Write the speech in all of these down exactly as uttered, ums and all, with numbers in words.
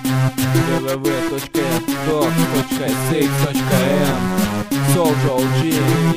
дабл ю дабл ю дабл ю точка док точка эс икс точка эм Soldier джи,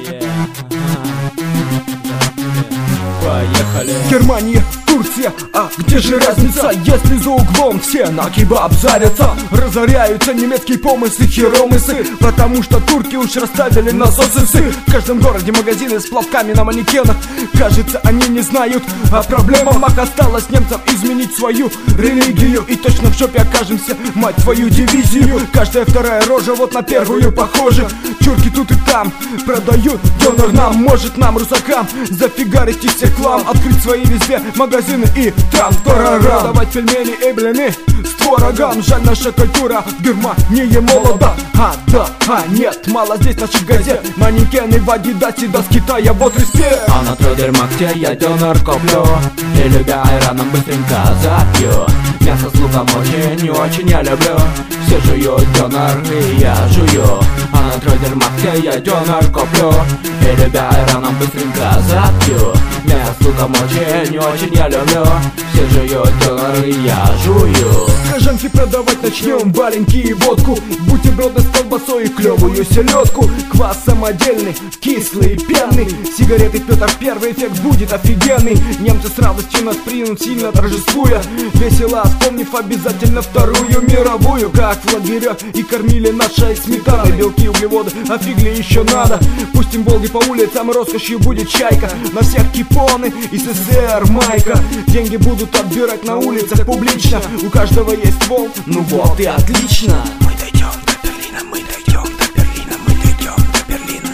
поехали. Германия, Турция, а где же разница, если за углом все на кебаб зарятся? Разоряются немецкие помыслы, херомыслы, потому что турки уж расставили насосы. В каждом городе магазины с платками на манекенах. Кажется, они не знают о проблемах. Осталось немцам изменить свою религию, и точно в жопе окажемся, мать твою дивизию. Каждая вторая рожа вот на первую похожа. Чурки тут и там продают донор нам. Может нам, русакам, зафигарить из всех клам, открыть свои везде магазины и там тарарам. Давать пельмени и блины с творогом. Жаль, наша культура в Германии молода. А, да, а, нет, мало здесь наших газет. Манекены в Адидасе, да с Китая, вот респект. А на Трудермаркте я донор коплю, и любя айраном быстренько запью. Мясо с луком очень, очень я люблю. Все жуют донор, и я жую. А на Трудермаркте я донор коплю, и любя айраном быстренько запью. Мясо с луком очень, очень я люблю. Все жуют донор, и я жую. Кожанки продавать начнем, валенки и водку, бутерброды с колбасой и клевую селедку. Квас самодельный, кислый, пенный, сигареты Петр Первый, эффект будет офигенный. Немцы с радостью нас примут, сильно торжествуя, весело вспомнив обязательно Вторую мировую. Как в лагерях и кормили нашей сметаной, белки, углеводы, а фигли еще надо. Пустим Волги по улицам, роскошью будет чайка. На всех кипоны и СССР майка. Деньги будут отбирать на улицах публично. У каждого есть ствол, ну вот и отлично. Мы дойдем до Берлина, мы дойдем до Берлина, мы дойдем до Берлина.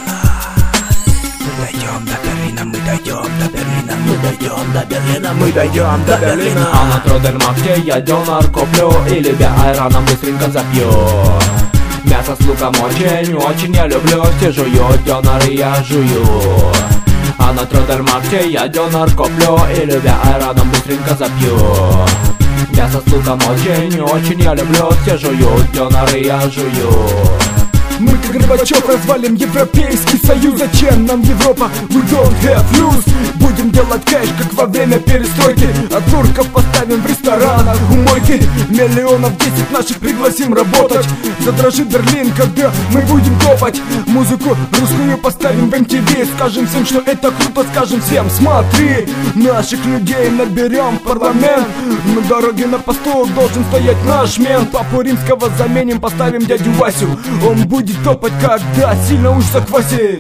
Мы дойдем до Берлина, мы дойдем до Берлина, мы дойдем до Берлина, мы дойдем до Берлина. А на Трудермаркте я донор коплю, и любя айраном быстренько запью. Мясо с луком очень, очень я люблю. Все жуют донор, и я жую. А на Трудермаркте я донор коплю, и любя айраном быстренько запью. Мясо с луком очень, очень я люблю. Все жуют донор, и я жую. Мы как Горбачев развалим Европейский Союз. Зачем нам Европа? We don't have lose. Будем делать кэш, как во время перестройки. А турков поставим в ресторанах у мойки. Миллионов десять наших пригласим работать. Задрожит Берлин, когда мы будем топать. Музыку русскую поставим в эм ти ви. Скажем всем, что это круто, скажем всем: смотри, наших людей наберем в парламент. На дороге на посту должен стоять наш мент. Папу Римского заменим, поставим дядю Васю. Он будет топать, когда сильно уж заквасит.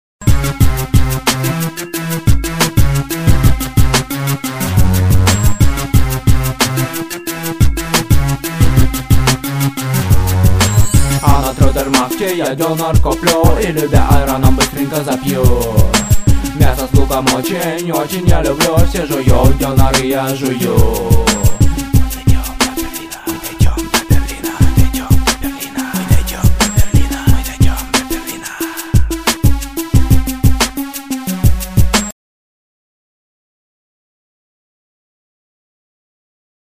А на Трудермаркте я донор коплю, и любя айраном быстренько запью. Мясо с луком очень, очень я люблю. Все жуют донор, и я жую.